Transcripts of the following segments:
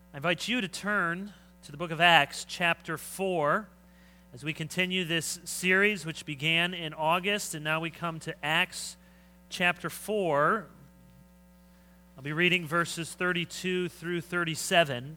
I invite you to turn to the book of Acts, chapter 4, as we continue this series which began in August, and now we come to Acts chapter 4. I'll be reading verses 32 through 37.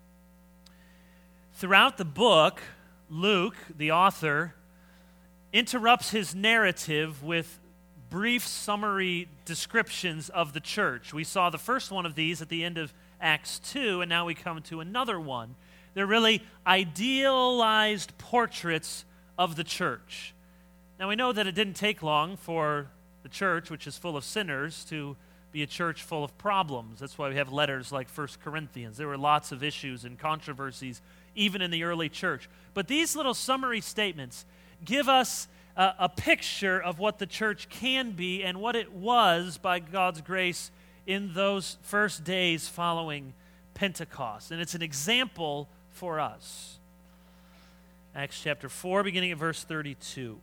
Throughout the book, Luke, the author, interrupts his narrative with brief summary descriptions of the church. We saw the first one of these at the end of Acts 2, and now we come to another one. They're really idealized portraits of the church. Now we know that it didn't take long for the church, which is full of sinners, to be a church full of problems. That's why we have letters like 1 Corinthians. There were lots of issues and controversies even in the early church. But these little summary statements give us a picture of what the church can be and what it was by God's grace in those first days following Pentecost. And it's an example for us. Acts chapter 4, beginning at verse 32.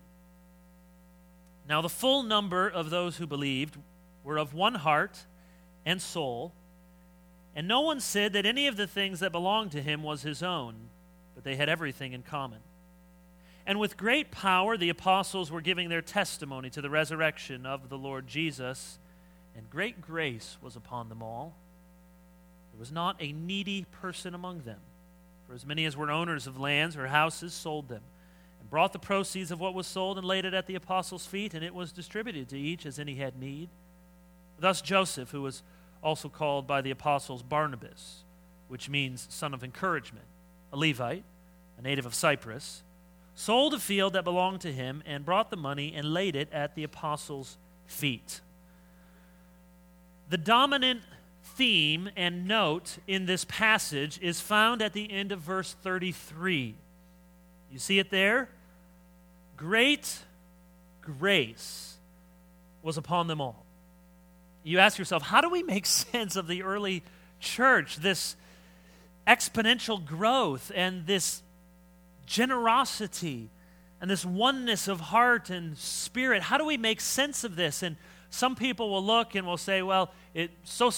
Now the full number of those who believed were of one heart and soul, and no one said that any of the things that belonged to him was his own, but they had everything in common. And with great power the apostles were giving their testimony to the resurrection of the Lord Jesus, and great grace was upon them all. There was not a needy person among them. For as many as were owners of lands or houses sold them, and brought the proceeds of what was sold and laid it at the apostles' feet, and it was distributed to each as any had need. Thus Joseph, who was also called by the apostles Barnabas, which means son of encouragement, a Levite, a native of Cyprus, sold a field that belonged to him and brought the money and laid it at the apostles' feet. The dominant theme and note in this passage is found at the end of verse 33. You see it there? Great grace was upon them all. You ask yourself, how do we make sense of the early church, this exponential growth and this generosity and this oneness of heart and spirit? How do we make sense of this? And some people will look and will say, well, it's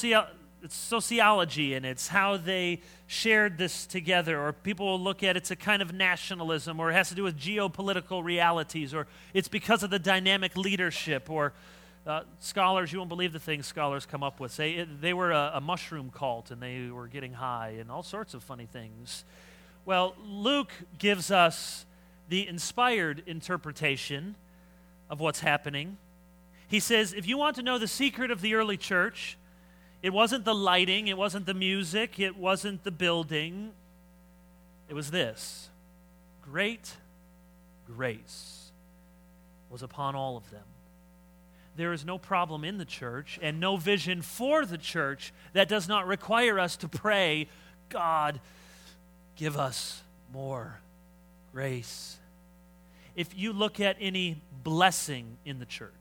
sociology and it's how they shared this together. Or people will look at it's a kind of nationalism, or it has to do with geopolitical realities, or it's because of the dynamic leadership. Or scholars, you won't believe the things scholars come up with. Say they were a mushroom cult and they were getting high and all sorts of funny things. Well, Luke gives us the inspired interpretation of what's happening. He says, if you want to know the secret of the early church, it wasn't the lighting, it wasn't the music, it wasn't the building. It was this: great grace was upon all of them. There is no problem in the church and no vision for the church that does not require us to pray, God, give us more grace. If you look at any blessing in the church,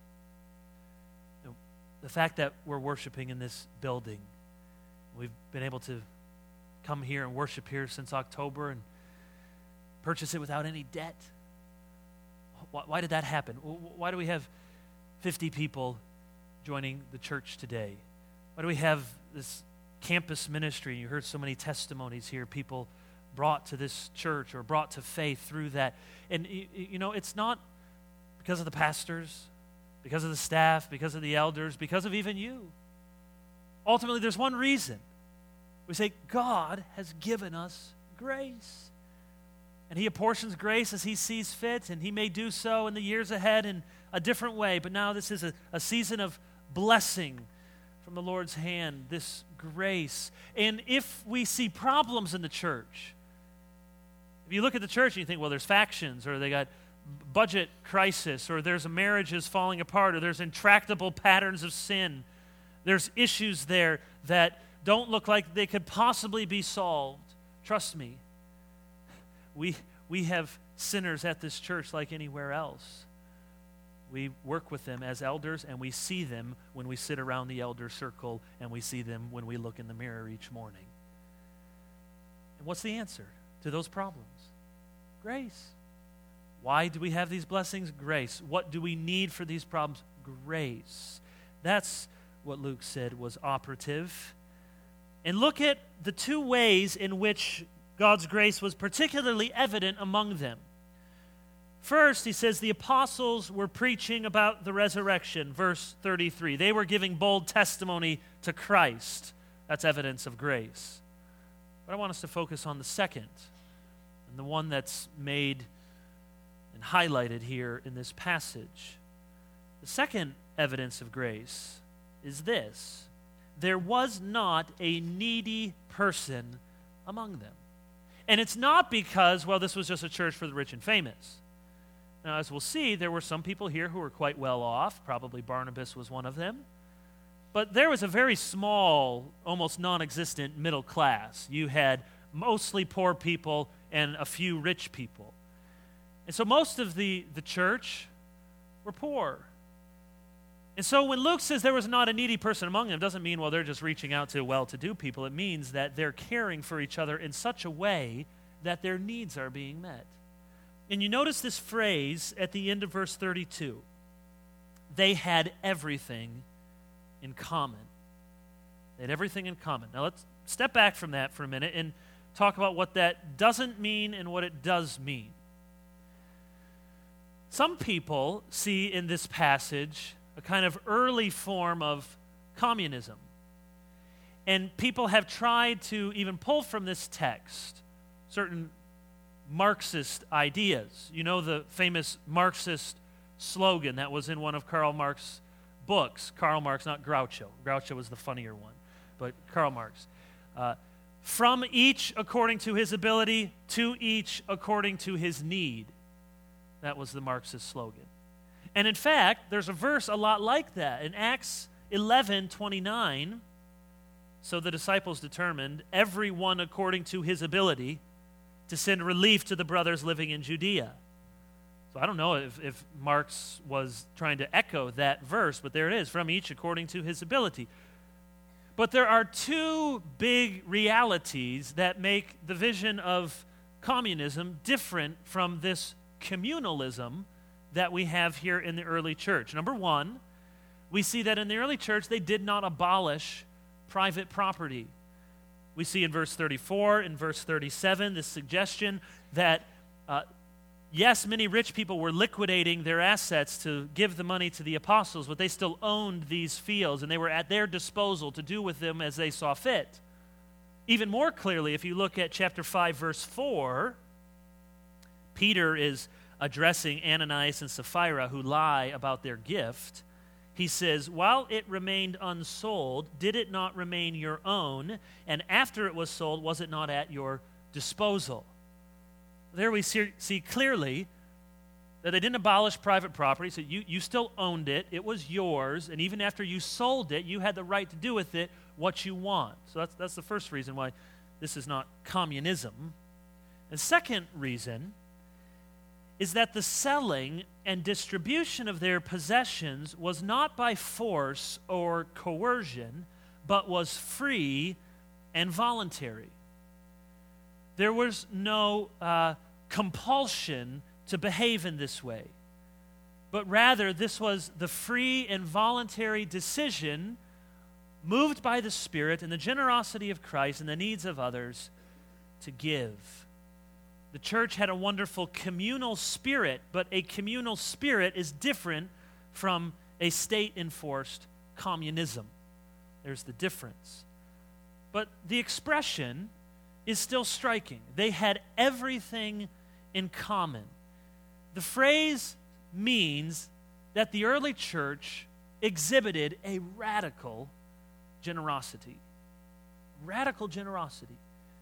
the fact that we're worshiping in this building, we've been able to come here and worship here since October and purchase it without any debt. Why did that happen? Why do we have 50 people joining the church today? Why do we have this campus ministry? You heard so many testimonies here, people brought to this church or brought to faith through that. And you know, it's not because of the pastors, because of the staff, because of the elders, because of even you. Ultimately, there's one reason. We say, God has given us grace. And He apportions grace as He sees fit, and He may do so in the years ahead in a different way. But now this is a season of blessing from the Lord's hand, this grace. And if we see problems in the church, if you look at the church and you think, well, there's factions, or they got budget crisis, or there's marriages falling apart, or there's intractable patterns of sin, there's issues there that don't look like they could possibly be solved. Trust me, we have sinners at this church like anywhere else. We work with them as elders, and we see them when we sit around the elder circle, and we see them when we look in the mirror each morning. And what's the answer to those problems? Grace. Why do we have these blessings? Grace. What do we need for these problems? Grace. That's what Luke said was operative. and look at the two ways in which God's grace was particularly evident among them. First, he says the apostles were preaching about the resurrection, verse 33. They were giving bold testimony to Christ. That's evidence of grace. But I want us to focus on the second, and the one that's made and highlighted here in this passage. The second evidence of grace is this: there was not a needy person among them. And it's not because, well, this was just a church for the rich and famous. Now, as we'll see, there were some people here who were quite well off. Probably Barnabas was one of them. But there was a very small, almost non-existent middle class. You had mostly poor people and a few rich people. And so most of the church were poor. And so when Luke says there was not a needy person among them, it doesn't mean, well, they're just reaching out to well-to-do people. It means that they're caring for each other in such a way that their needs are being met. And you notice this phrase at the end of verse 32. They had everything in common. They had everything in common. Now let's step back from that for a minute and talk about what that doesn't mean and what it does mean. Some people see in this passage a kind of early form of communism. And people have tried to even pull from this text certain Marxist ideas. You know the famous Marxist slogan that was in one of Karl Marx's books. Karl Marx, not Groucho. Groucho was the funnier one, but Karl Marx. From each according to his ability, to each according to his need. That was the Marxist slogan. And in fact, there's a verse a lot like that. In Acts 11:29, so the disciples determined, everyone according to his ability, to send relief to the brothers living in Judea. So I don't know if Marx was trying to echo that verse, but there it is, from each according to his ability. But there are two big realities that make the vision of communism different from this communalism that we have here in the early church. Number one, we see that in the early church they did not abolish private property. We see in verse 34, in verse 37, this suggestion that, yes, many rich people were liquidating their assets to give the money to the apostles, but they still owned these fields, and they were at their disposal to do with them as they saw fit. Even more clearly, if you look at chapter 5, verse 4, Peter is addressing Ananias and Sapphira who lie about their gift. He says, while it remained unsold, did it not remain your own? And after it was sold, was it not at your disposal? There we see clearly that they didn't abolish private property, so you still owned it. It was yours, and even after you sold it, you had the right to do with it what you want. So that's the first reason why this is not communism. The second reason is that the selling and distribution of their possessions was not by force or coercion, but was free and voluntary. There was no compulsion to behave in this way, but rather this was the free and voluntary decision moved by the Spirit and the generosity of Christ and the needs of others to give. The church had a wonderful communal spirit, but a communal spirit is different from a state-enforced communism. There's the difference. But the expression is still striking. They had everything in common. The phrase means that the early church exhibited a radical generosity. Radical generosity.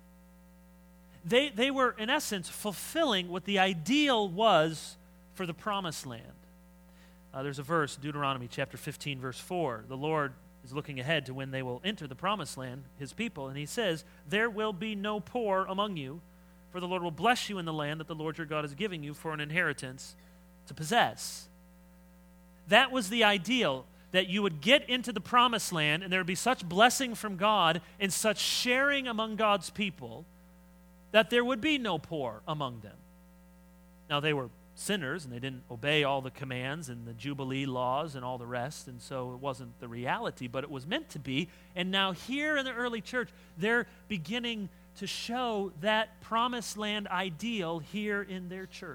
They were, in essence, fulfilling what the ideal was for the promised land. There's a verse, Deuteronomy chapter 15, verse 4. The Lord is looking ahead to when they will enter the promised land, his people, and he says, there will be no poor among you, for the Lord will bless you in the land that the Lord your God is giving you for an inheritance to possess. That was the ideal, that you would get into the promised land and there would be such blessing from God and such sharing among God's people that there would be no poor among them. Now, they were sinners, and they didn't obey all the commands and the Jubilee laws and all the rest, and so it wasn't the reality, but it was meant to be. And now here in the early church, they're beginning to show that promised land ideal here in their church.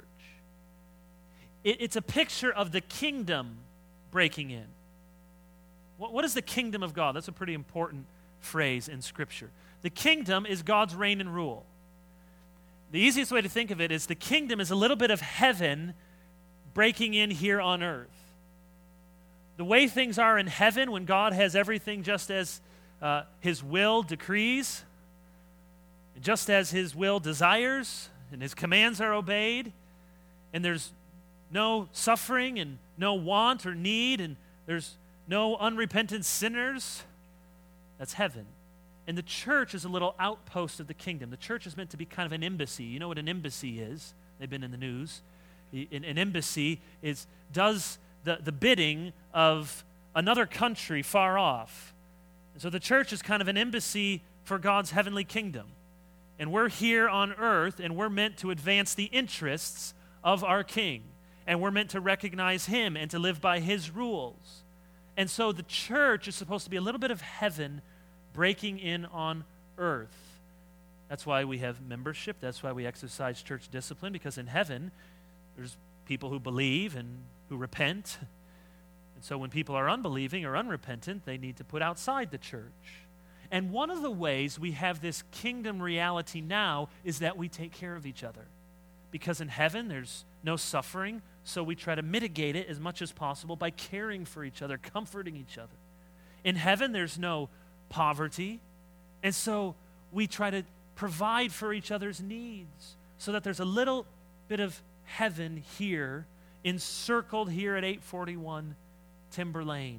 It's a picture of the kingdom breaking in. What is the kingdom of God? That's a pretty important phrase in Scripture. The kingdom is God's reign and rule. The easiest way to think of it is the kingdom is a little bit of heaven breaking in here on earth. The way things are in heaven when God has everything just as His will decrees, just as His will desires, and His commands are obeyed, and there's no suffering and no want or need, and there's no unrepentant sinners. That's heaven. And the church is a little outpost of the kingdom. The church is meant to be kind of an embassy. You know what an embassy is? They've been in the news. An embassy does the bidding of another country far off. And so the church is kind of an embassy for God's heavenly kingdom. And we're here on earth, and we're meant to advance the interests of our King. And we're meant to recognize Him and to live by His rules. And so the church is supposed to be a little bit of heaven breaking in on earth. That's why we have membership. That's why we exercise church discipline, because in heaven, there's people who believe and who repent. And so when people are unbelieving or unrepentant, they need to put outside the church. And one of the ways we have this kingdom reality now is that we take care of each other. Because in heaven, there's no suffering, so we try to mitigate it as much as possible by caring for each other, comforting each other. In heaven, there's no poverty, and so we try to provide for each other's needs so that there's a little bit of heaven here, encircled here at 841 Timber Lane.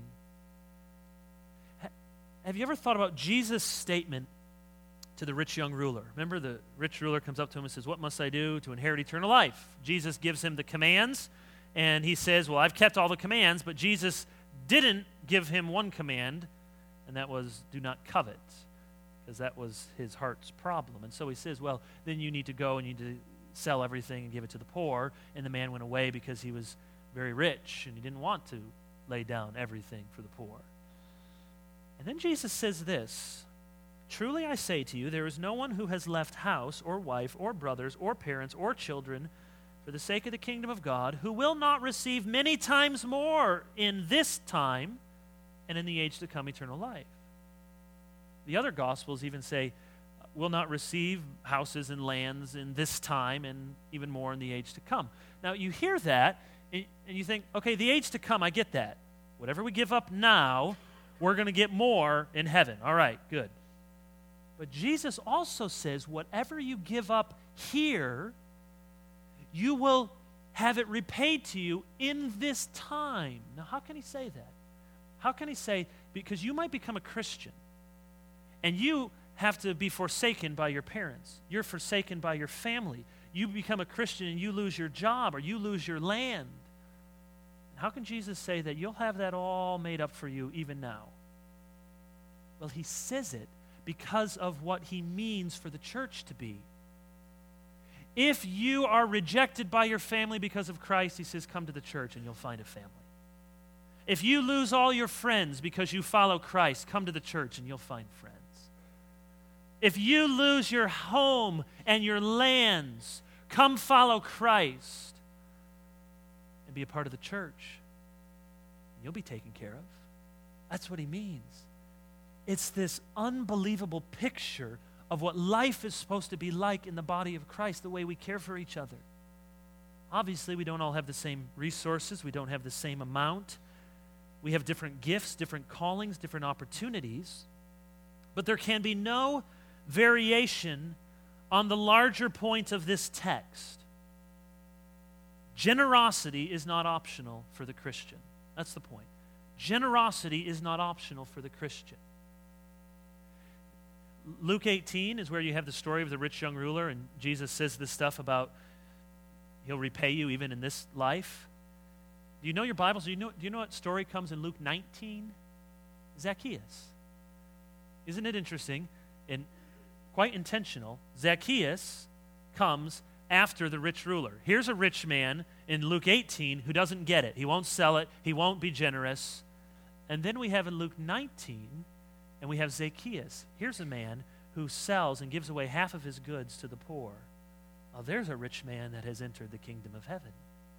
Have you ever thought about Jesus' statement to the rich young ruler? Remember, the rich ruler comes up to him and says, "What must I do to inherit eternal life?" Jesus gives him the commands, and he says, "Well, I've kept all the commands," but Jesus didn't give him one command, and that was, "Do not covet," because that was his heart's problem. And so he says, "Well, then you need to go and you need to sell everything and give it to the poor." And the man went away because he was very rich, and he didn't want to lay down everything for the poor. And then Jesus says this, "Truly I say to you, there is no one who has left house or wife or brothers or parents or children for the sake of the kingdom of God who will not receive many times more in this time and in the age to come eternal life." The other Gospels even say, will not receive houses and lands in this time and even more in the age to come. Now, you hear that, and you think, okay, the age to come, I get that. Whatever we give up now, we're going to get more in heaven. All right, good. But Jesus also says, whatever you give up here, you will have it repaid to you in this time. Now, how can he say that? How can he say, because you might become a Christian, and you have to be forsaken by your parents. You're forsaken by your family. You become a Christian and you lose your job or you lose your land. How can Jesus say that you'll have that all made up for you even now? Well, he says it because of what he means for the church to be. If you are rejected by your family because of Christ, he says, come to the church and you'll find a family. If you lose all your friends because you follow Christ, come to the church and you'll find friends. If you lose your home and your lands, come follow Christ and be a part of the church. You'll be taken care of. That's what he means. It's this unbelievable picture of what life is supposed to be like in the body of Christ, the way we care for each other. Obviously, we don't all have the same resources. We don't have the same amount. We have different gifts, different callings, different opportunities. But there can be no variation on the larger point of this text. Generosity is not optional for the Christian. That's the point. Generosity is not optional for the Christian. Luke 18 is where you have the story of the rich young ruler, and Jesus says this stuff about he'll repay you even in this life. Do you know your Bibles? Do you know what story comes in Luke 19? Zacchaeus. Isn't it interesting and quite intentional? Zacchaeus comes after the rich ruler. Here's a rich man in Luke 18 who doesn't get it. He won't sell it. He won't be generous. And then we have in Luke 19, and we have Zacchaeus. Here's a man who sells and gives away half of his goods to the poor. Oh, there's a rich man that has entered the kingdom of heaven.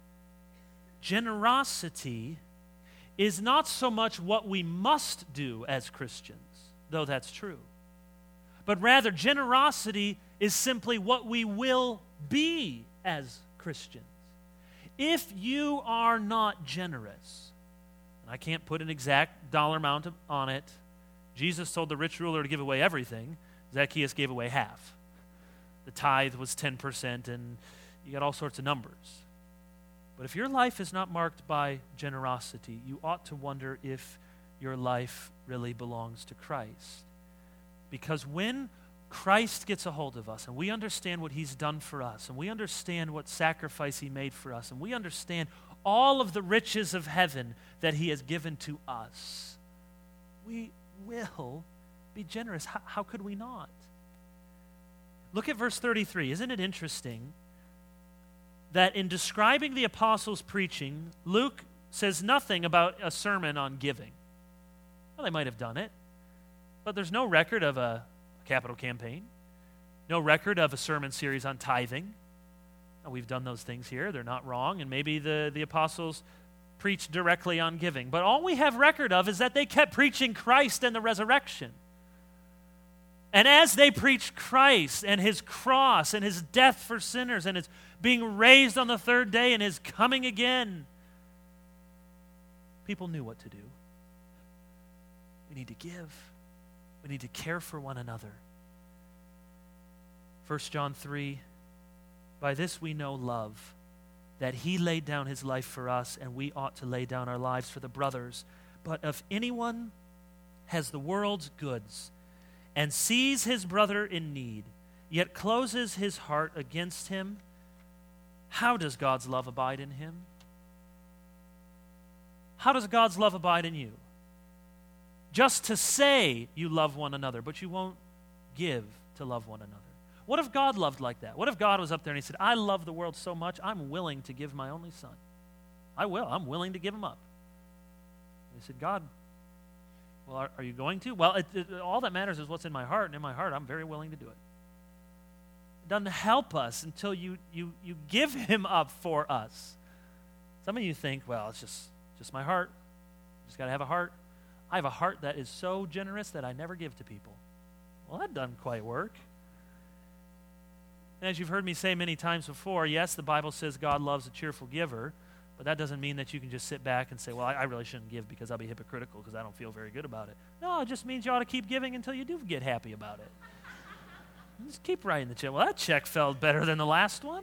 Generosity is not so much what we must do as Christians, though that's true. But rather, generosity is simply what we will be as Christians. If you are not generous, and I can't put an exact dollar amount on it, Jesus told the rich ruler to give away everything. Zacchaeus gave away half. The tithe was 10%, and you got all sorts of numbers. But if your life is not marked by generosity, you ought to wonder if your life really belongs to Christ. Because when Christ gets a hold of us, and we understand what he's done for us, and we understand what sacrifice he made for us, and we understand all of the riches of heaven that he has given to us, we will be generous. How could we not? Look at verse 33. Isn't it interesting that in describing the apostles' preaching, Luke says nothing about a sermon on giving? Well, they might have done it, but there's no record of a capital campaign, no record of a sermon series on tithing. Now, we've done those things here. They're not wrong, and maybe the apostles preached directly on giving. But all we have record of is that they kept preaching Christ and the resurrection. And as they preached Christ and his cross and his death for sinners and his being raised on the third day and his coming again, people knew what to do. We need to give. We need to care for one another. 1 John 3, by this we know love, that he laid down his life for us, and we ought to lay down our lives for the brothers. But if anyone has the world's goods and sees his brother in need, yet closes his heart against him, how does God's love abide in him? How does God's love abide in you? Just to say you love one another, but you won't give to love one another. What if God loved like that? What if God was up there and he said, I love the world so much, I'm willing to give my only son. I will. I'm willing to give him up. And he said, God, well, are you going to? Well, all that matters is what's in my heart, and in my heart, I'm very willing to do it. It doesn't help us until you give him up for us. Some of you think, well, it's just my heart. Just got to have a heart. I have a heart that is so generous that I never give to people. Well, that doesn't quite work. And as you've heard me say many times before, yes, the Bible says God loves a cheerful giver, but that doesn't mean that you can just sit back and say, well, I really shouldn't give because I'll be hypocritical because I don't feel very good about it. No, it just means you ought to keep giving until you do get happy about it. Just keep writing the check. Well, that check felt better than the last one.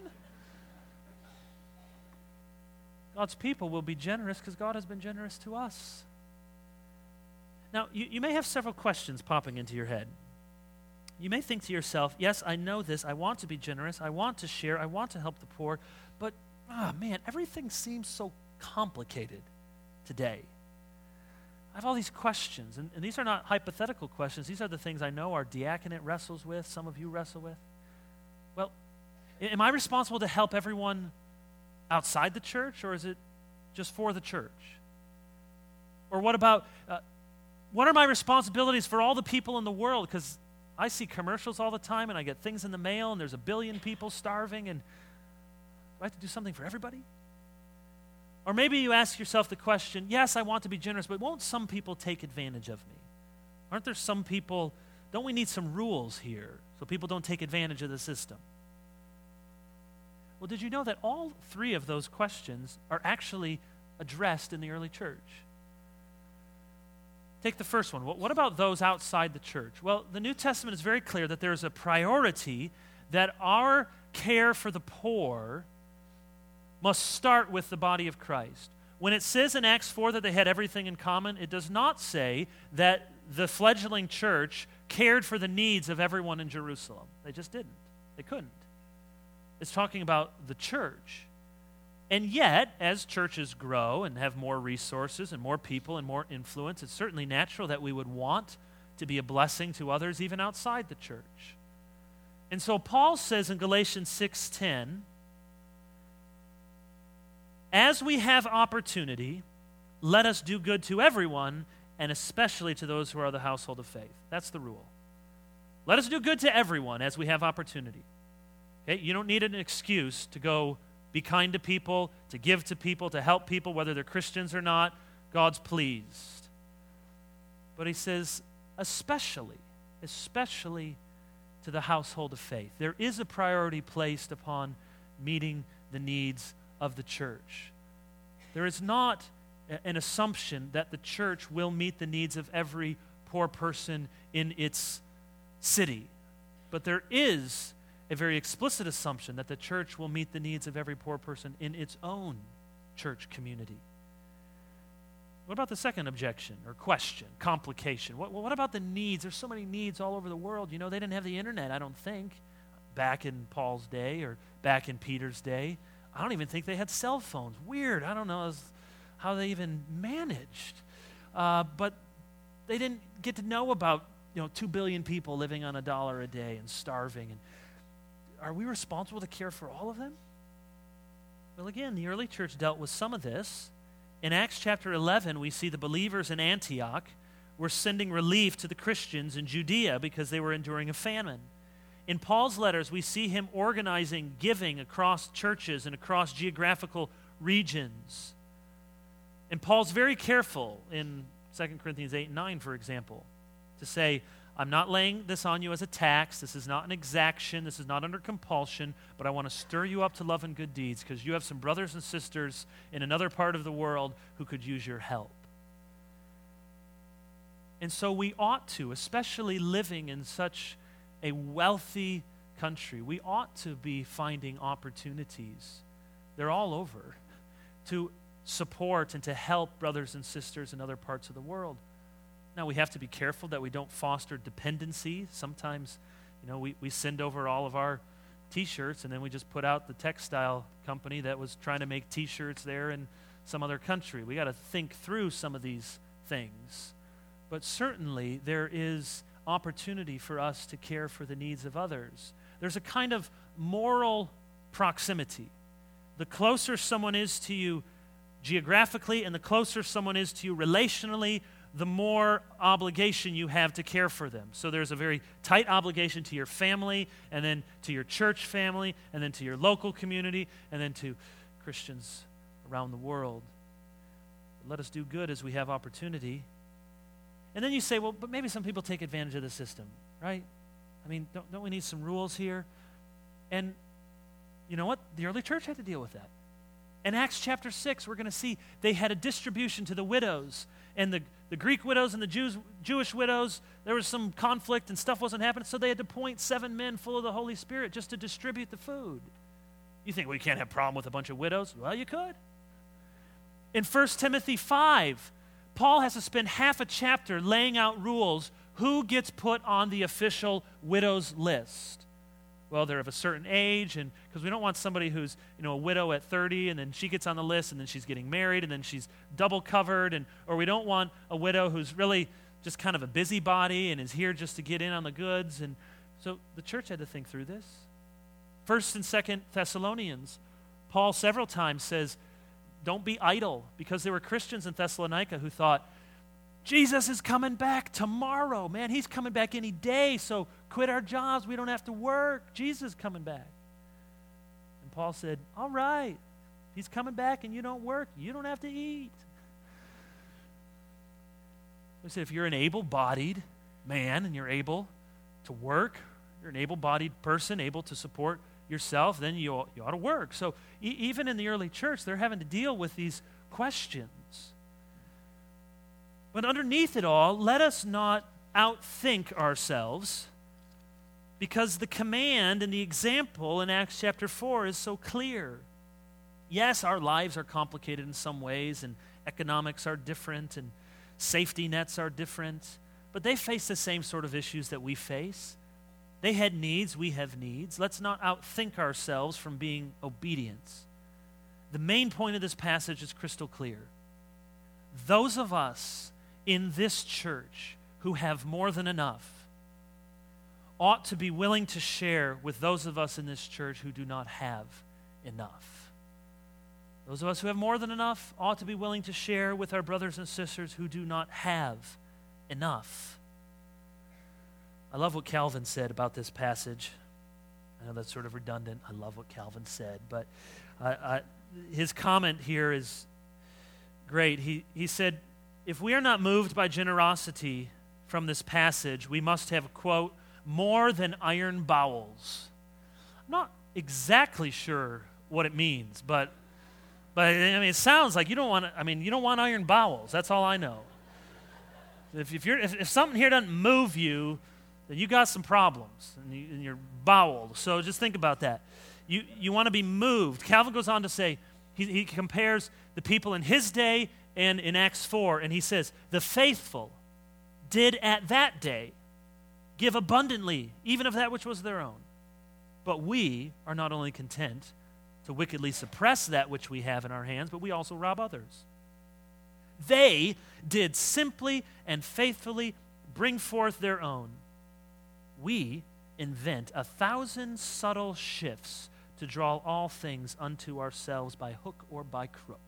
God's people will be generous because God has been generous to us. Now, you may have several questions popping into your head. You may think to yourself, yes, I know this. I want to be generous. I want to share. I want to help the poor. But, man, everything seems so complicated today. I have all these questions, and these are not hypothetical questions. These are the things I know our diaconate wrestles with, some of you wrestle with. Well, am I responsible to help everyone outside the church, or is it just for the church? Or what about, what are my responsibilities for all the people in the world? Because I see commercials all the time, and I get things in the mail, and there's 1 billion people starving, and do I have to do something for everybody? Or maybe you ask yourself the question, yes, I want to be generous, but won't some people take advantage of me? Aren't there some people, don't we need some rules here so people don't take advantage of the system? Well, did you know that all 3 of those questions are actually addressed in the early church? Take the first one. What about those outside the church? Well, the New Testament is very clear that there is a priority that our care for the poor must start with the body of Christ. When it says in Acts 4 that they had everything in common, it does not say that the fledgling church cared for the needs of everyone in Jerusalem. They just didn't. They couldn't. It's talking about the church. And yet, as churches grow and have more resources and more people and more influence, it's certainly natural that we would want to be a blessing to others even outside the church. And so Paul says in Galatians 6:10, as we have opportunity, let us do good to everyone, and especially to those who are of the household of faith. That's the rule. Let us do good to everyone as we have opportunity. Okay? You don't need an excuse to go be kind to people, to give to people, to help people, whether they're Christians or not. God's pleased. But he says, especially to the household of faith. There is a priority placed upon meeting the needs of the church. There is not an assumption that the church will meet the needs of every poor person in its city. But there is a very explicit assumption that the church will meet the needs of every poor person in its own church community. What about the second objection or question, complication? What about the needs? There's so many needs all over the world. You know, they didn't have the internet, I don't think, back in Paul's day or back in Peter's day. I don't even think they had cell phones. Weird. I don't know how they even managed. But they didn't get to know about 2 billion people living on $1 a day and starving. And are we responsible to care for all of them? Well, again, the early church dealt with some of this. In Acts chapter 11, we see the believers in Antioch were sending relief to the Christians in Judea because they were enduring a famine. In Paul's letters, we see him organizing giving across churches and across geographical regions. And Paul's very careful in 2 Corinthians 8 and 9, for example, to say, I'm not laying this on you as a tax. This is not an exaction. This is not under compulsion. But I want to stir you up to love and good deeds because you have some brothers and sisters in another part of the world who could use your help. And so we ought to, especially living in such a wealthy country, we ought to be finding opportunities. They're all over to support and to help brothers and sisters in other parts of the world. Now, we have to be careful that we don't foster dependency. Sometimes, we send over all of our T-shirts and then we just put out the textile company that was trying to make T-shirts there in some other country. We got to think through some of these things. But certainly, there is opportunity for us to care for the needs of others. There's a kind of moral proximity. The closer someone is to you geographically and the closer someone is to you relationally, the more obligation you have to care for them. So there's a very tight obligation to your family, and then to your church family, and then to your local community, and then to Christians around the world. Let us do good as we have opportunity. And then you say, well, but maybe some people take advantage of the system, right? I mean, don't we need some rules here? And you know what? The early church had to deal with that. In Acts chapter 6, we're going to see they had a distribution to the widows. And the Greek widows and the Jewish widows, there was some conflict and stuff wasn't happening, so they had to appoint 7 men full of the Holy Spirit just to distribute the food. You think, well, you can't have a problem with a bunch of widows? Well, you could. In 1 Timothy 5, Paul has to spend half a chapter laying out rules. Who gets put on the official widows list? Well, they're of a certain age, and because we don't want somebody who's a widow at 30, and then she gets on the list, and then she's getting married, and then she's double covered, or we don't want a widow who's really just kind of a busybody and is here just to get in on the goods. And so the church had to think through this. 1st and 2nd Thessalonians, Paul several times says, don't be idle, because there were Christians in Thessalonica who thought, Jesus is coming back tomorrow. Man, he's coming back any day, so quit our jobs. We don't have to work. Jesus is coming back. And Paul said, all right, he's coming back and you don't work, you don't have to eat. He said, if you're an able-bodied man and you're able to work, you're an able-bodied person, able to support yourself, then you ought to work. So even in the early church, they're having to deal with these questions. But underneath it all, let us not outthink ourselves, because the command and the example in Acts chapter 4 is so clear. Yes, our lives are complicated in some ways, and economics are different, and safety nets are different, but they face the same sort of issues that we face. They had needs, we have needs. Let's not outthink ourselves from being obedient. The main point of this passage is crystal clear. Those of us in this church who have more than enough ought to be willing to share with those of us in this church who do not have enough. Those of us who have more than enough ought to be willing to share with our brothers and sisters who do not have enough. I love what Calvin said about this passage. I know that's sort of redundant. I love what Calvin said, but his comment here is great. He said, if we are not moved by generosity from this passage, we must have, quote, more than iron bowels. I'm not exactly sure what it means, but I mean, it sounds like you don't want iron bowels. That's all I know. If something here doesn't move you, then you got some problems in your bowels. So just think about that. You want to be moved. Calvin goes on to say, he compares the people in his day and in Acts 4, and he says, the faithful did at that day give abundantly, even of that which was their own. But we are not only content to wickedly suppress that which we have in our hands, but we also rob others. They did simply and faithfully bring forth their own. We invent 1,000 subtle shifts to draw all things unto ourselves by hook or by crook.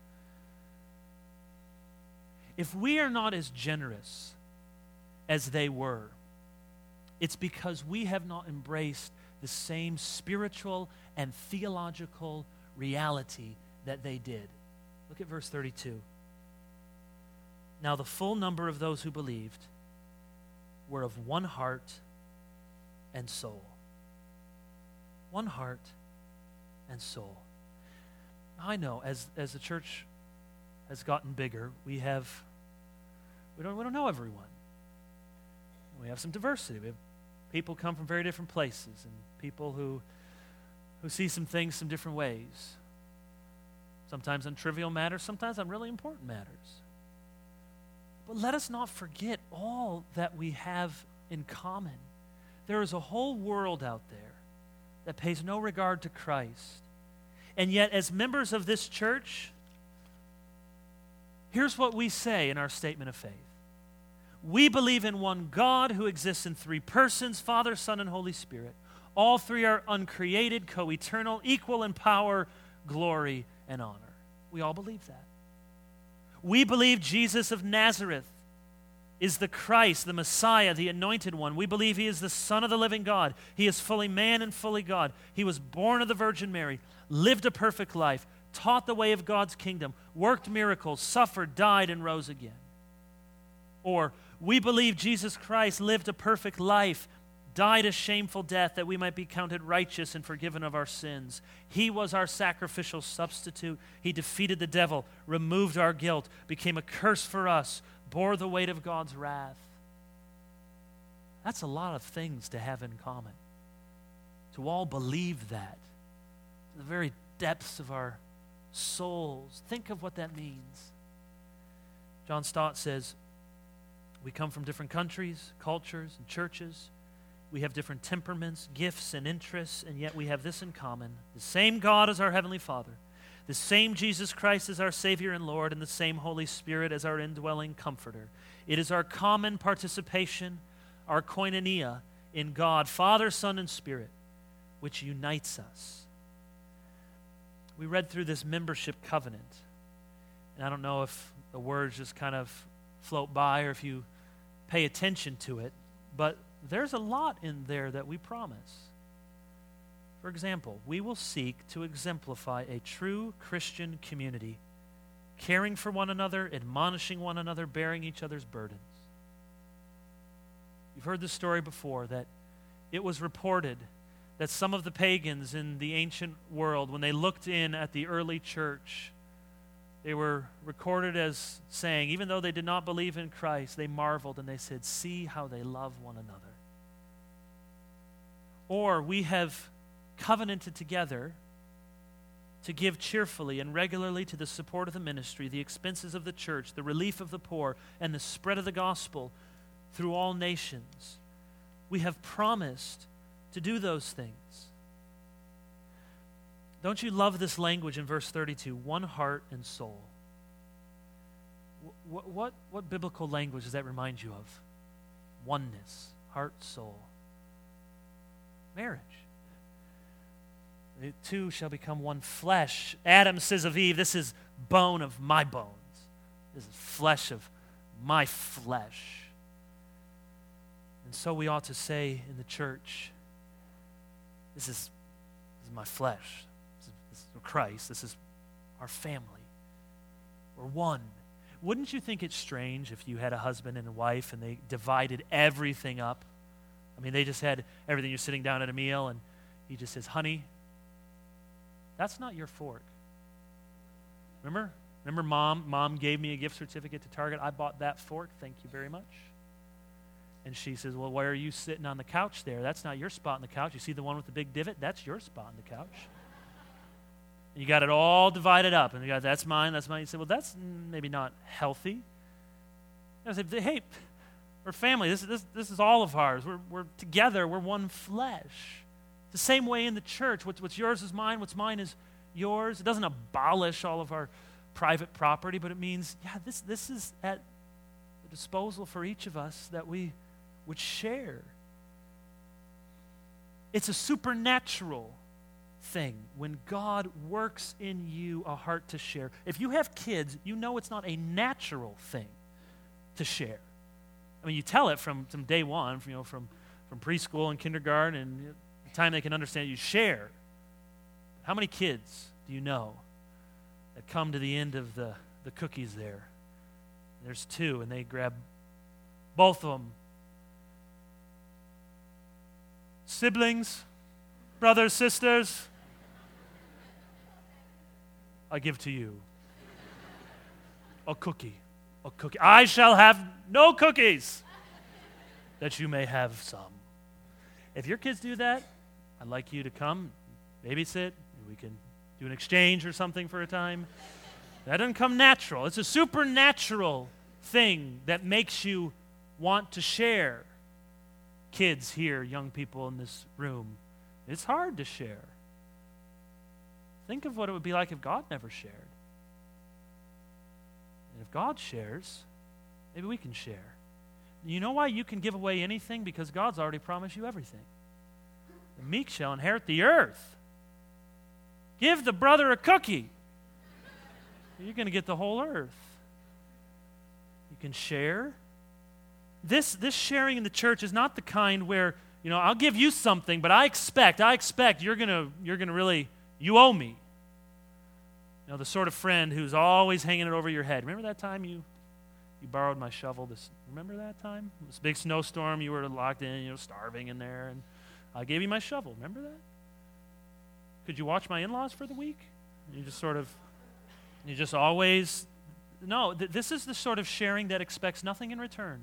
If we are not as generous as they were, it's because we have not embraced the same spiritual and theological reality that they did. Look at verse 32. Now the full number of those who believed were of one heart and soul. One heart and soul. I know as the church has gotten bigger, we don't know everyone. We have some diversity. We have people come from very different places and people who see some things some different ways. Sometimes on trivial matters, sometimes on really important matters. But let us not forget all that we have in common. There is a whole world out there that pays no regard to Christ. And yet, as members of this church, here's what we say in our statement of faith. We believe in one God who exists in three persons, Father, Son, and Holy Spirit. All three are uncreated, co-eternal, equal in power, glory, and honor. We all believe that. We believe Jesus of Nazareth is the Christ, the Messiah, the Anointed One. We believe he is the Son of the living God. He is fully man and fully God. He was born of the Virgin Mary, lived a perfect life, taught the way of God's kingdom, worked miracles, suffered, died, and rose again. Or, we believe Jesus Christ lived a perfect life, died a shameful death that we might be counted righteous and forgiven of our sins. He was our sacrificial substitute. He defeated the devil, removed our guilt, became a curse for us, bore the weight of God's wrath. That's a lot of things to have in common. To all believe that, to the very depths of our souls. Think of what that means. John Stott says, we come from different countries, cultures, and churches. We have different temperaments, gifts, and interests, and yet we have this in common. The same God as our Heavenly Father, the same Jesus Christ as our Savior and Lord, and the same Holy Spirit as our indwelling Comforter. It is our common participation, our koinonia, in God, Father, Son, and Spirit, which unites us. We read through this membership covenant, and I don't know if the words just kind of float by or if you pay attention to it, but there's a lot in there that we promise. For example, we will seek to exemplify a true Christian community, caring for one another, admonishing one another, bearing each other's burdens. You've heard this story before, that it was reported that some of the pagans in the ancient world, when they looked in at the early church, they were recorded as saying, even though they did not believe in Christ, they marveled and they said, see how they love one another. Or we have covenanted together to give cheerfully and regularly to the support of the ministry, the expenses of the church, the relief of the poor, and the spread of the gospel through all nations. We have promised to do those things. Don't you love this language in verse 32? One heart and soul. What biblical language does that remind you of? Oneness, heart, soul. Marriage. The two shall become one flesh. Adam says of Eve, this is bone of my bones. This is flesh of my flesh. And so we ought to say in the church, this is my flesh. This is Christ. This is our family. We're one. Wouldn't you think it's strange if you had a husband and a wife and they divided everything up? I mean, they just had everything. You're sitting down at a meal and he just says, honey, that's not your fork. Remember mom gave me a gift certificate to Target. I bought that fork. Thank you very much. And she says, well, why are you sitting on the couch there? That's not your spot on the couch. You see the one with the big divot? That's your spot on the couch. And you got it all divided up. And you got, that's mine, that's mine. You say, well, that's maybe not healthy. I say, hey, we're family. This is all of ours. We're together. We're one flesh. It's the same way in the church. What's yours is mine. What's mine is yours. It doesn't abolish all of our private property, but it means, yeah, this is at the disposal for each of us that we would share. It's a supernatural thing when God works in you a heart to share. If you have kids, you know it's not a natural thing to share. I mean, you tell it from day one, from preschool and kindergarten and the time they can understand, you share. How many kids do you know that come to the end of the cookies there? There's two, and they grab both of them. Siblings, brothers, sisters, I give to you a cookie. I shall have no cookies, that you may have some. If your kids do that, I'd like you to come, babysit. We can do an exchange or something for a time. That doesn't come natural. It's a supernatural thing that makes you want to share. Kids here, young people in this room, it's hard to share. Think of what it would be like if God never shared. And if God shares, maybe we can share. You know why you can give away anything? Because God's already promised you everything. The meek shall inherit the earth. Give the brother a cookie. You're going to get the whole earth. You can share. This sharing in the church is not the kind where, I'll give you something, but I expect you're gonna really, you owe me. The sort of friend who's always hanging it over your head. Remember that time you borrowed my shovel? Remember that time? This big snowstorm, you were locked in, starving in there, and I gave you my shovel. Remember that? Could you watch my in-laws for the week? This is the sort of sharing that expects nothing in return.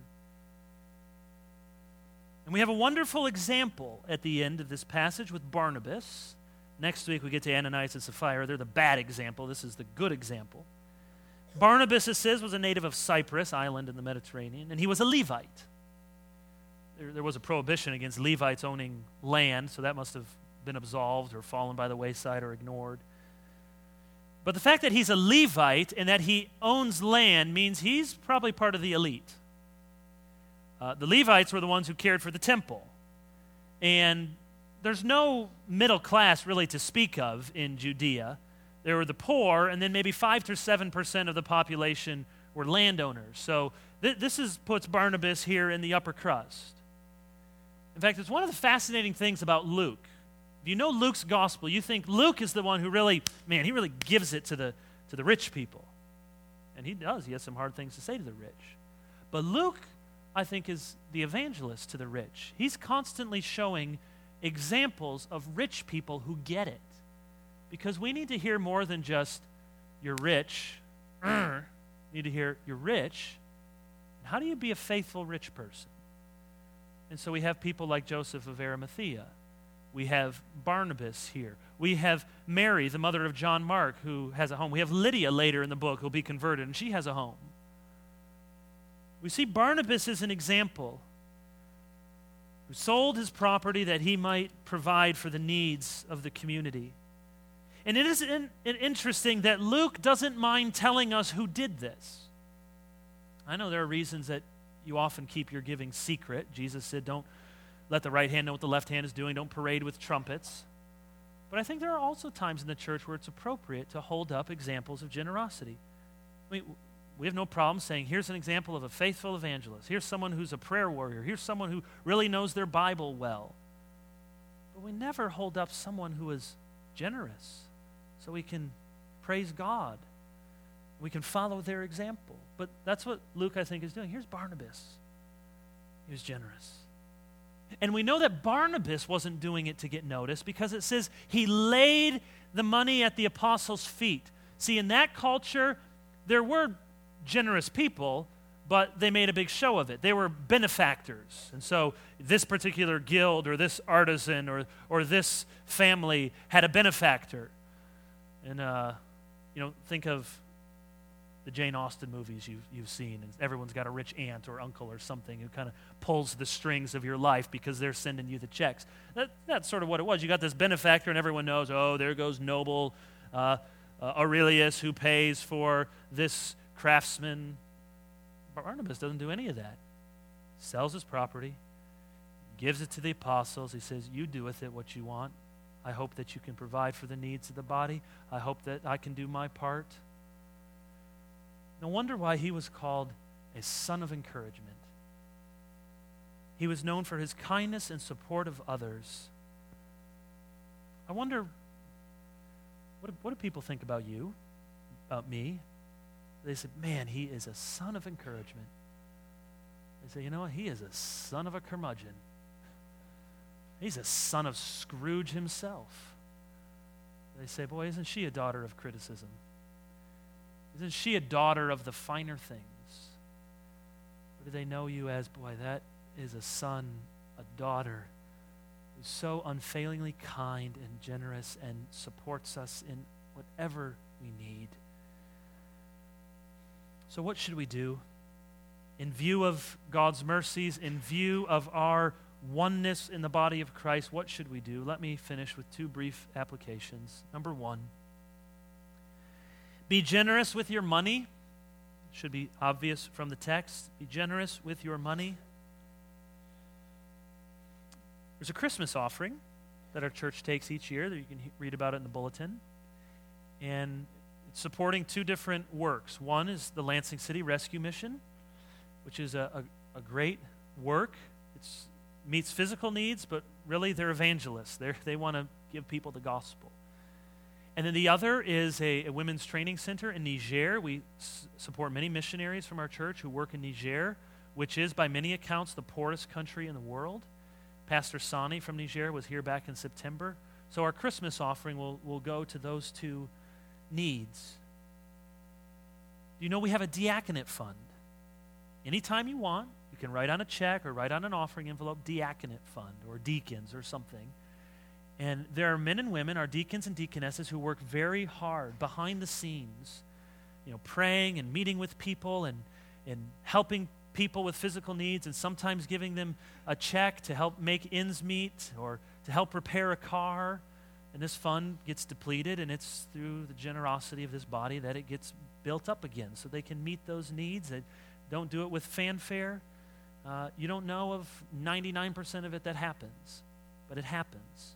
And we have a wonderful example at the end of this passage with Barnabas. Next week we get to Ananias and Sapphira. They're the bad example. This is the good example. Barnabas, it says, was a native of Cyprus, island in the Mediterranean, and he was a Levite. There was a prohibition against Levites owning land, so that must have been absolved or fallen by the wayside or ignored. But the fact that he's a Levite and that he owns land means he's probably part of the elite. The Levites were the ones who cared for the temple. And there's no middle class really to speak of in Judea. There were the poor, and then maybe 5 to 7% of the population were landowners. So this puts Barnabas here in the upper crust. In fact, it's one of the fascinating things about Luke. If you know Luke's gospel, you think Luke is the one who he really gives it to the rich people. And he does. He has some hard things to say to the rich. But Luke, I think, is the evangelist to the rich. He's constantly showing examples of rich people who get it. Because we need to hear more than just, you're rich. We need to hear, you're rich. How do you be a faithful rich person? And so we have people like Joseph of Arimathea. We have Barnabas here. We have Mary, the mother of John Mark, who has a home. We have Lydia later in the book who'll be converted, and she has a home. We see Barnabas as an example who sold his property that he might provide for the needs of the community. And it is interesting that Luke doesn't mind telling us who did this. I know there are reasons that you often keep your giving secret. Jesus said, don't let the right hand know what the left hand is doing. Don't parade with trumpets. But I think there are also times in the church where it's appropriate to hold up examples of generosity. I mean, we have no problem saying, here's an example of a faithful evangelist. Here's someone who's a prayer warrior. Here's someone who really knows their Bible well. But we never hold up someone who is generous so we can praise God. We can follow their example. But that's what Luke, I think, is doing. Here's Barnabas. He was generous. And we know that Barnabas wasn't doing it to get noticed because it says he laid the money at the apostles' feet. See, in that culture, there were generous people, but they made a big show of it. They were benefactors. And so this particular guild or this artisan or this family had a benefactor. And, think of the Jane Austen movies you've seen. And everyone's got a rich aunt or uncle or something who kind of pulls the strings of your life because they're sending you the checks. That's sort of what it was. You got this benefactor and everyone knows, oh, there goes noble Aurelius who pays for this craftsman. Barnabas doesn't do any of that. Sells his property, gives it to the apostles. He says, you do with it what you want. I hope that you can provide for the needs of the body. I hope that I can do my part. No wonder why he was called a son of encouragement. He was known for his kindness and support of others. I wonder, what do people think about you, about me? They said, man, he is a son of encouragement. They say, you know what? He is a son of a curmudgeon. He's a son of Scrooge himself. They say, boy, isn't she a daughter of criticism? Isn't she a daughter of the finer things? Or do they know you as, boy, that is a son, a daughter, who's so unfailingly kind and generous and supports us in whatever we need? So what should we do? In view of God's mercies, in view of our oneness in the body of Christ, what should we do? Let me finish with two brief applications. Number one, be generous with your money. It should be obvious from the text. Be generous with your money. There's a Christmas offering that our church takes each year that you can read about it in the bulletin. And it's supporting two different works. One is the Lansing City Rescue Mission, which is a great work. It meets physical needs, but really they're evangelists. They want to give people the gospel. And then the other is a women's training center in Niger. We support many missionaries from our church who work in Niger, which is by many accounts the poorest country in the world. Pastor Sani from Niger was here back in September. So our Christmas offering will go to those two needs. Do you know we have a diaconate fund? Anytime you want, you can write on a check or write on an offering envelope, diaconate fund or deacons or something. And there are men and women, our deacons and deaconesses, who work very hard behind the scenes, praying and meeting with people and helping people with physical needs and sometimes giving them a check to help make ends meet or to help repair a car. And this fund gets depleted, and it's through the generosity of this body that it gets built up again so they can meet those needs. They don't do it with fanfare. You don't know of 99% of it that happens, but it happens.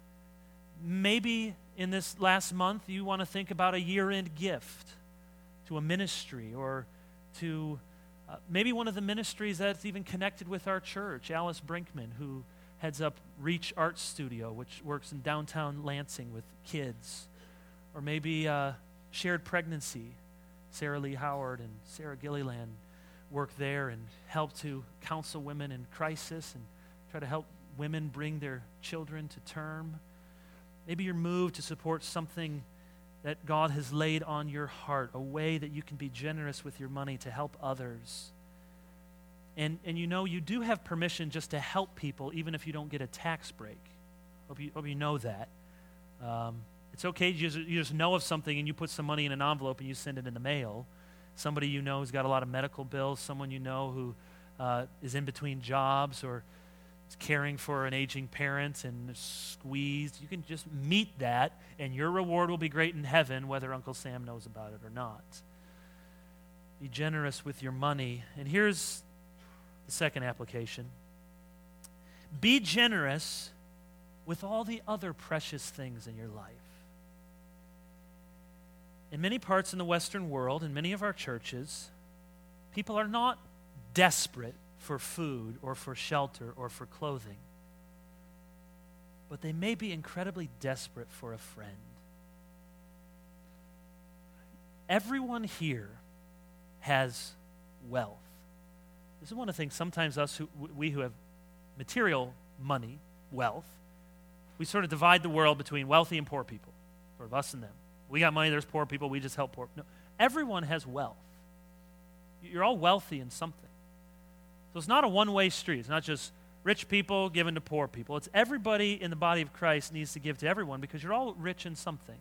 Maybe in this last month you want to think about a year-end gift to a ministry or to maybe one of the ministries that's even connected with our church, Alice Brinkman, who heads up Reach Art Studio, which works in downtown Lansing with kids. Or maybe Shared Pregnancy. Sarah Lee Howard and Sarah Gilliland work there and help to counsel women in crisis and try to help women bring their children to term. Maybe you're moved to support something that God has laid on your heart, a way that you can be generous with your money to help others. And you do have permission just to help people even if you don't get a tax break. Hope you know that. It's okay, you just know of something and you put some money in an envelope and you send it in the mail. Somebody you know who's got a lot of medical bills, someone you know who is in between jobs or is caring for an aging parent and is squeezed. You can just meet that and your reward will be great in heaven whether Uncle Sam knows about it or not. Be generous with your money. And here's the second application. Be generous with all the other precious things in your life. In many parts in the Western world, in many of our churches, people are not desperate for food or for shelter or for clothing, but they may be incredibly desperate for a friend. Everyone here has wealth. This is one of the things sometimes we who have material money, wealth, we sort of divide the world between wealthy and poor people, sort of us and them. We got money, there's poor people, we just help poor. No, everyone has wealth. You're all wealthy in something. So it's not a one-way street. It's not just rich people giving to poor people. It's everybody in the body of Christ needs to give to everyone because you're all rich in something.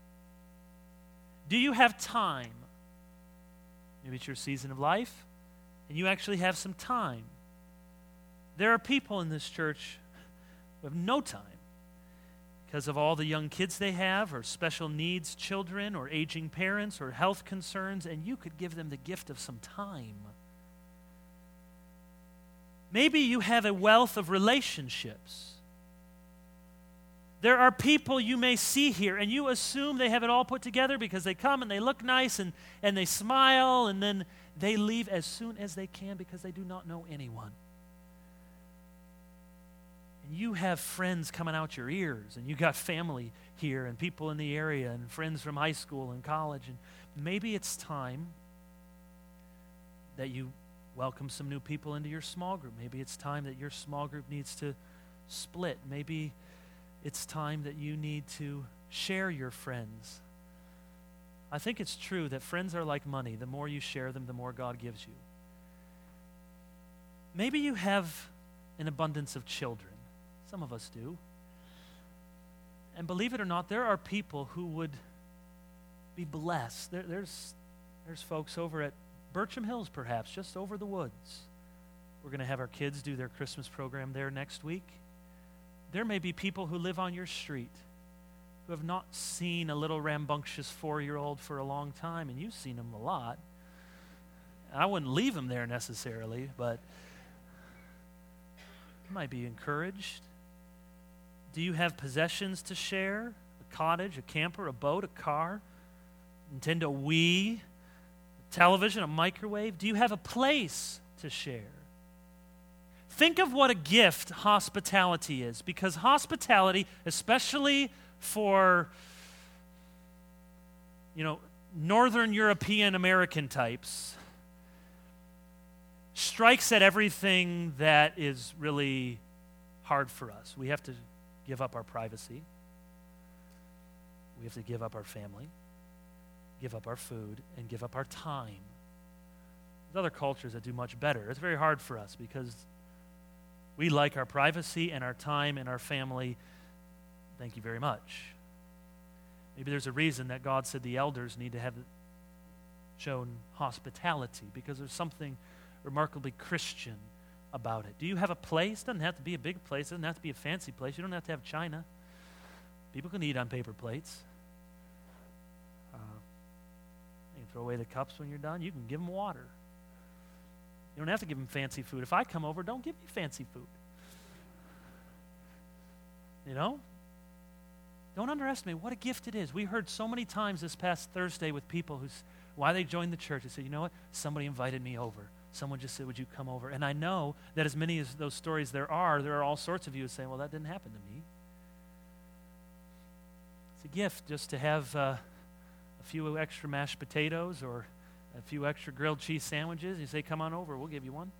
Do you have time? Maybe it's your season of life, and you actually have some time. There are people in this church who have no time because of all the young kids they have, or special needs children, or aging parents, or health concerns, and you could give them the gift of some time. Maybe you have a wealth of relationships. There are people you may see here, and you assume they have it all put together because they come and they look nice and they smile, and then they leave as soon as they can because they do not know anyone. And you have friends coming out your ears, and you got family here and people in the area and friends from high school and college, and maybe it's time that you welcome some new people into your small group. Maybe it's time that your small group needs to split. Maybe it's time that you need to share your friends. I think it's true that friends are like money. The more you share them, the more God gives you. Maybe you have an abundance of children. Some of us do. And believe it or not, there are people who would be blessed. There's folks over at Bircham Hills, perhaps, just over the woods. We're going to have our kids do their Christmas program there next week. There may be people who live on your street who have not seen a little rambunctious 4-year-old for a long time, and you've seen them a lot. I wouldn't leave them there necessarily, but you might be encouraged. Do you have possessions to share? A cottage, a camper, a boat, a car, Nintendo Wii, a television, a microwave? Do you have a place to share? Think of what a gift hospitality is, because hospitality, especially for, Northern European American types, strikes at everything that is really hard for us. We have to give up our privacy. We have to give up our family, give up our food, and give up our time. There's other cultures that do much better. It's very hard for us because we like our privacy and our time and our family. Thank you very much. Maybe there's a reason that God said the elders need to have shown hospitality, because there's something remarkably Christian about it. Do you have a place? It doesn't have to be a big place. It doesn't have to be a fancy place. You don't have to have china. People can eat on paper plates. You can throw away the cups when you're done. You can give them water. You don't have to give them fancy food. If I come over, don't give me fancy food. Don't underestimate what a gift it is. We heard so many times this past Thursday with people why they joined the church. They said, you know what? Somebody invited me over. Someone just said, would you come over? And I know that as many as those stories there are all sorts of you saying, well, that didn't happen to me. It's a gift just to have a few extra mashed potatoes or a few extra grilled cheese sandwiches. You say, come on over, we'll give you one.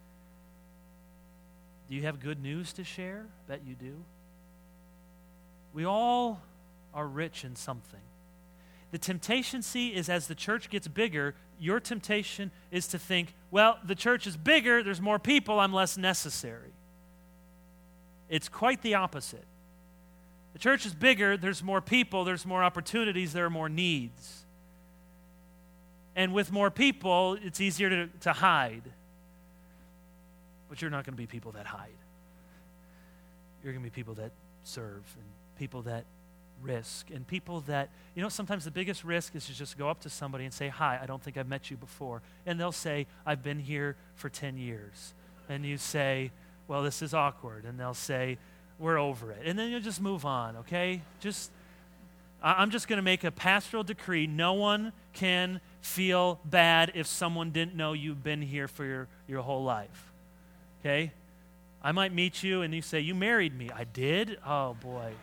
Do you have good news to share? Bet you do. We all are rich in something. The temptation, is as the church gets bigger, your temptation is to think, well, the church is bigger, there's more people, I'm less necessary. It's quite the opposite. The church is bigger, there's more people, there's more opportunities, there are more needs. And with more people, it's easier to hide. But you're not going to be people that hide. You're going to be people that serve, and people that risk, and people that, sometimes the biggest risk is to just go up to somebody and say, hi, I don't think I've met you before. And they'll say, I've been here for 10 years. And you say, well, this is awkward. And they'll say, we're over it. And then you'll just move on, okay? I'm just going to make a pastoral decree. No one can feel bad if someone didn't know you've been here for your whole life, okay? I might meet you and you say, you married me. I did? Oh, boy.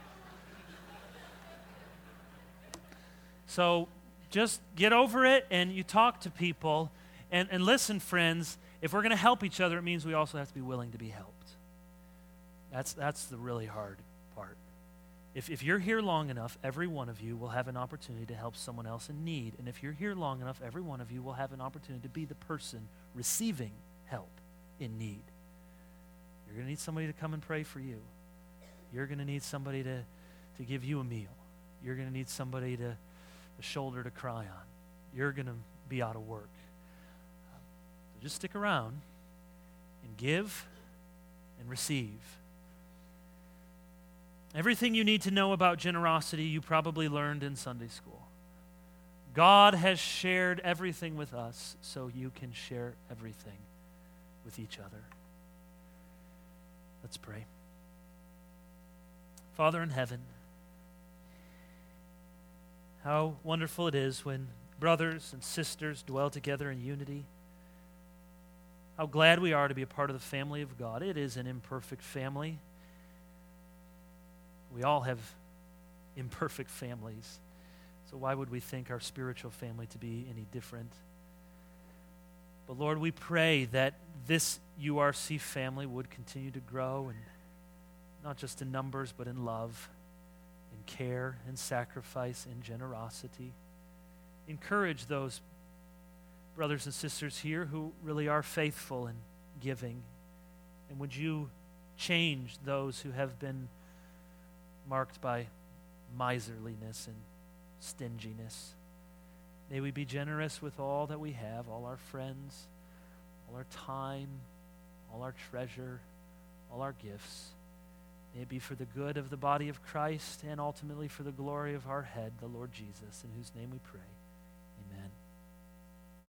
So just get over it and you talk to people. And listen, friends, if we're going to help each other, it means we also have to be willing to be helped. That's the really hard part. If you're here long enough, every one of you will have an opportunity to help someone else in need. And if you're here long enough, every one of you will have an opportunity to be the person receiving help in need. You're going to need somebody to come and pray for you. You're going to need somebody to give you a meal. You're going to need somebody a shoulder to cry on. You're going to be out of work. So just stick around and give and receive. Everything you need to know about generosity, you probably learned in Sunday school. God has shared everything with us, so you can share everything with each other. Let's pray. Father in heaven, how wonderful it is when brothers and sisters dwell together in unity. How glad we are to be a part of the family of God. It is an imperfect family. We all have imperfect families. So why would we think our spiritual family to be any different? But Lord, we pray that this URC family would continue to grow, and not just in numbers, but in love, in care, in sacrifice, in generosity. Encourage those brothers and sisters here who really are faithful in giving. And would you change those who have been marked by miserliness and stinginess? May we be generous with all that we have, all our friends, all our time, all our treasure, all our gifts. May it be for the good of the body of Christ and ultimately for the glory of our head, the Lord Jesus, in whose name we pray.